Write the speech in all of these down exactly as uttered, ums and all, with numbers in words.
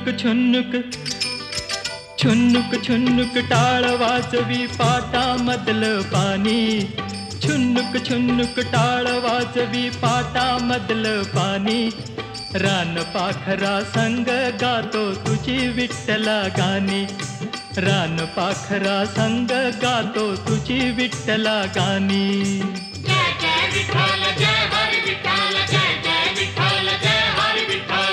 छुन्नुक छुन्नुक छुन्नुक छुन्नुक टाळ वाजवी पाटामधलं पाणी. छुन्नुक छुन्नुक टाळ वाजवी पाटामधलं पाणी. रान पाखरा संग गातो तुझी विठ्ठला गाणी. रान पाखरा संग गातो तुझी विठ्ठला गाणी. जय जय विठ्ठल जय हरी विठ्ठल जय जय विठ्ठल जय हरी विठ्ठल.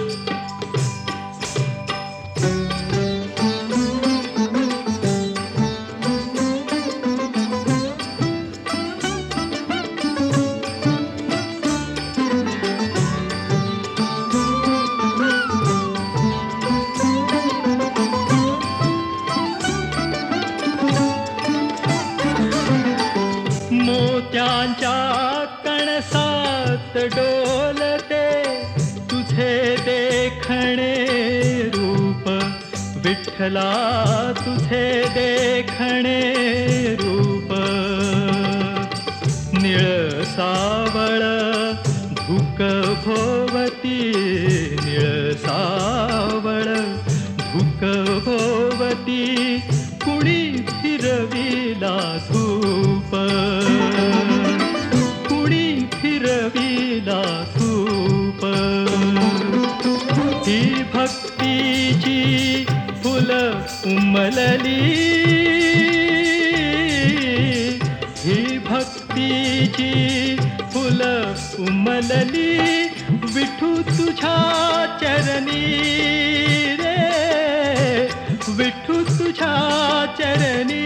मोत्यांच्या कणसात डोलते तुझे देखणे रूप. विठ्ठला तुझे देखणे रूप. निळ सावळ धुक भोवती. निळ सावळ धुक भोवती. कुणी फिरविला धूप. कुणी फिरविला धूप. ही भक्तीची फुल उमलली. ही भक्तीची फुल उमलली. विठू तुझ्या चरणी रे. विठू तुझ्या चरणी.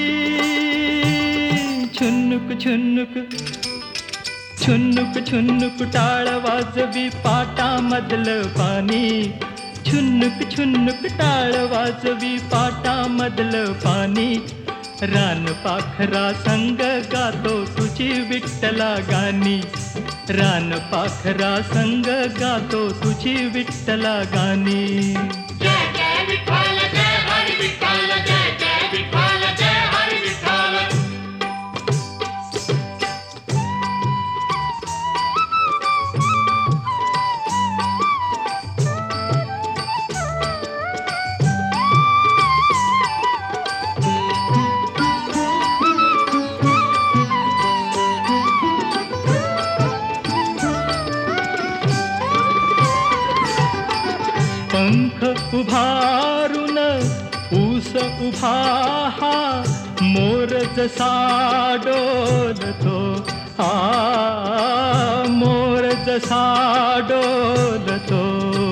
छुन्नुक छुन्नुक छुन्नुक छुन्नुक टाळ वाजवी पाटामधलं पाणी. छुन्नुक छुन्नुक टाळ वाजवी पाटामधलं पाणी. रान पाखरा संग गातो तुझी विठ्ठला गाणी. रान पाखरा संग गातो तुझी विठ्ठला गाणी. जय जय विठ्ठल जय हरी विठ्ठल जय जय विठ्ठल जय हरी विठ्ठल. पंख उभारून ऊस उभा हा. मोर जसा डोलतो. हा मोर जसा डोलतो.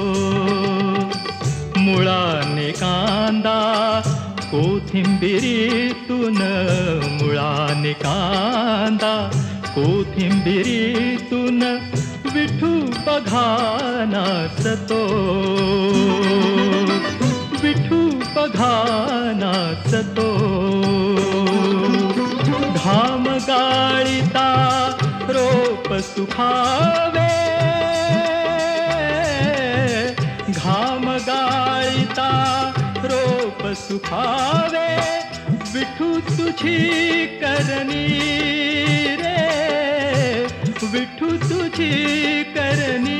मुळाने कांदा कोथिंबिरीतून. मुळाने कांदा कोथिंबिरीतून. विठू बघा नाचतो. विठू बघा नाचतो. घाम गाळीता रोप सुखावे. घाम गाळीता रोप सुखावे. विठू तुझी करणी रे. विठू तुझी करणी.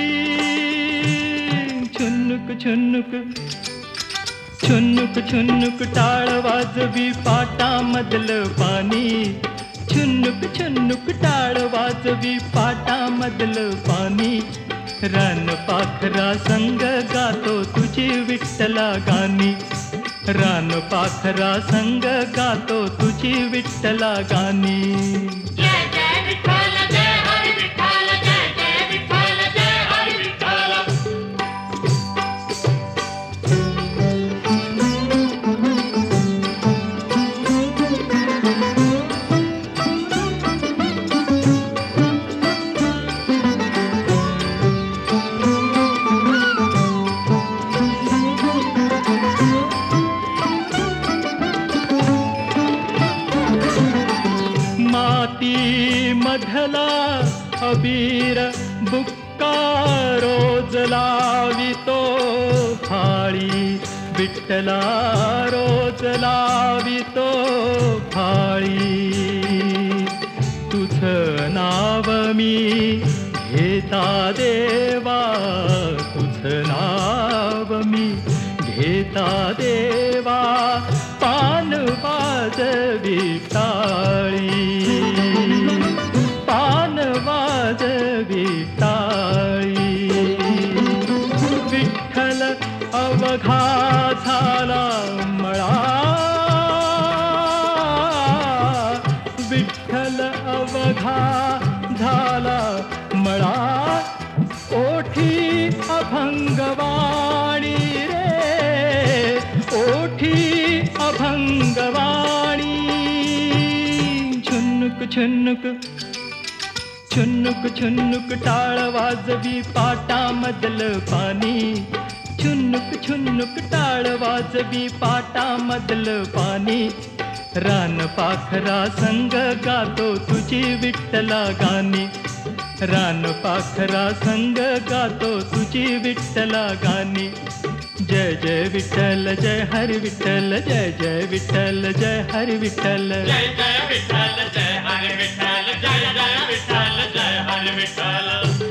छुन्नुक छुन्नुक छुन्नुक छुन्नुक टाळ वाजवी पाटामधलं पाणी. छुन्नुक छुन्नुक टाळ वाजवी पाटामधलं पाणी. रान पाखरा संग गातो तुझी विठ्ठला गाणी. रान पाखरा संग गातो तुझी विठ्ठला गाणी. जय जय विठ्ठल जय हरी विठ्ठल जय जय विठ्ठल जय हरी विठ्ठल. माती मधला अबीर बुक्का रोज लावितो फाळी. विठ्ठला रोज लावितो फाळी. तुझं नाव मी घेता देवा. तुझं नाव देता देवा पान वाजवी टाळी, पान वाजवी टाळी. विठ्ठल अवघा झाला मळा, विठ्ठल अवघा झाला मळा. ओठी अभंगवाणी रे, ओठी अभंगवाणी. छुन्नुक छुन्नुक छुन्नुक छुन्नुक टाळ वाजवी पाटामधलं पाणी. छुन्नुक छुन्नुक टाळ वाजवी पाटामधलं पाणी. रान पाखरा संग गातो तुझी विठ्ठला गाणी, रान पाखरा संग गातो तुझी विठ्ठला गाणी. जय जय विठ्ठल जय हरी विठ्ठल, जय जय विठ्ठल जय हरी विठ्ठल. जय जय विठ्ठल जय हरी विठ्ठल, जय जय विठ्ठल जय हरी विठ्ठल.